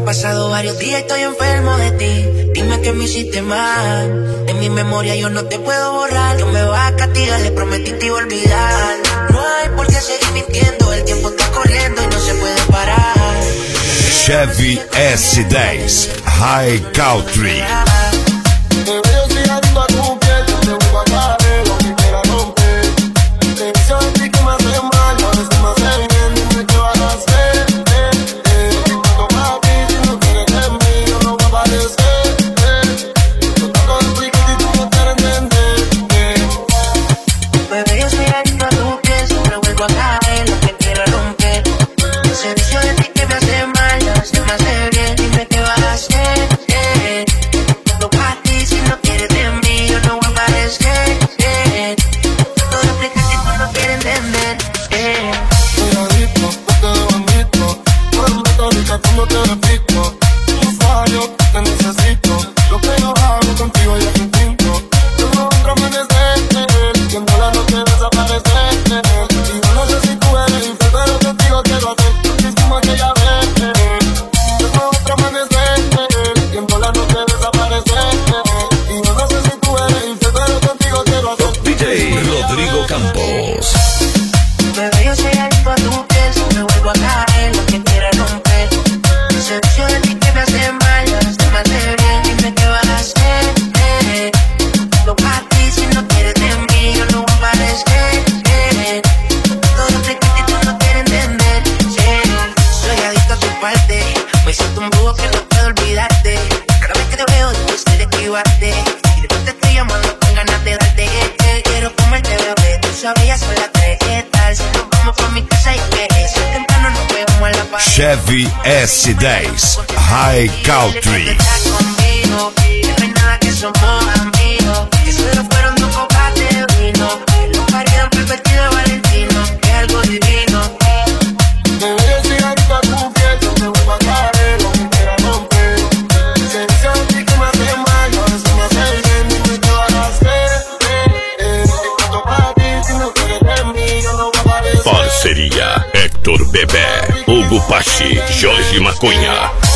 pasado varios días, estoy enfermo de ti. Dime que me hiciste mal. En mi memoria yo no te puedo borrar. Dios me va a castigar, le prometí te iba a olvidar. No hay por qué seguir mintiendo, el tiempo está corriendo y no se puede parar. Chevy S10 High Country. Rodrigo Campos. Bebé, yo soy adicto a tu piel, si me vuelvo a caer, lo que quiera romper. Ese vicio de ti que me hace mal, y ahora se me hace bien, dime qué vas a hacer. Lo para ti, si no quieres de mí, yo no voy a aparecer. Todo te quita y tú no quieres entender. Soy adicto a tu parte, me siento un brujo que no puedo olvidarte. Cada vez que te veo, difícil de esquivarte. Y después te estoy llamando con ganas de darte. Quiero comerte, bebé, tú sabías son las 3, ¿qué tal? Si nos vamos pa' mi casa y que eso temprano nos vemos en la pared. Chevy S10 High Country. Conmigo, que no hay nada que somos amigos, que solo fueron 2 copas de vino, que los parían pervertido de Valentino, que es algo divino. Bebé, yo soy adicto a tu piel, yo me vuelvo a caer, lo que quiera romper. Se dice a ti que me hace mal, ahora se me hace bien, dime qué vas a hacer. Parceria Héctor Bebé, Hugo Pachi, Jorge Macunha.